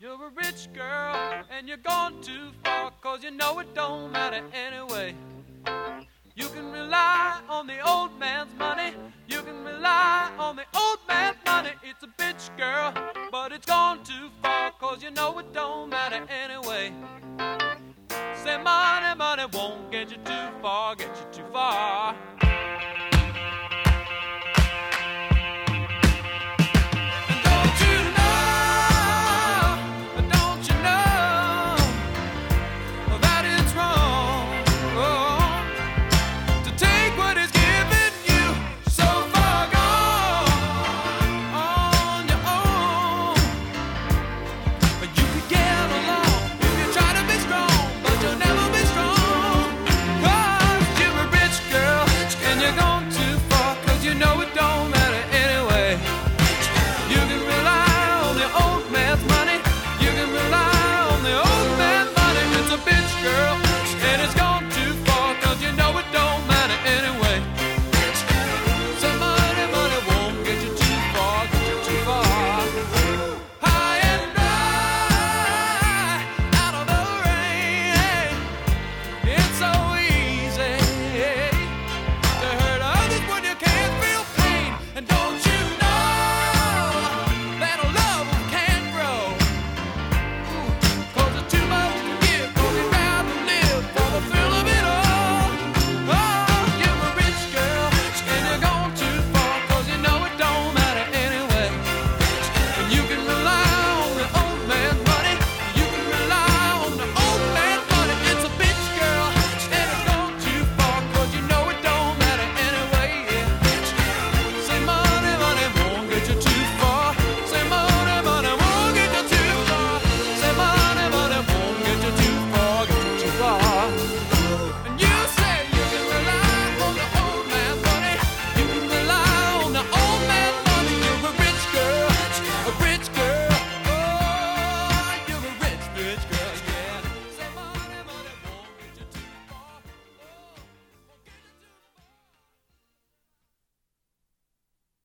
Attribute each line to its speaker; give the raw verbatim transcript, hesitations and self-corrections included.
Speaker 1: You're a rich girl and you're gone too far, 'cause you know it don't matter anyway. You can rely on the old man's money. You can rely on the old man's money. It's a bitch, girl, but it's gone too far, 'cause you know it don't matter anyway. Say money, money won't get you too far, get you too far.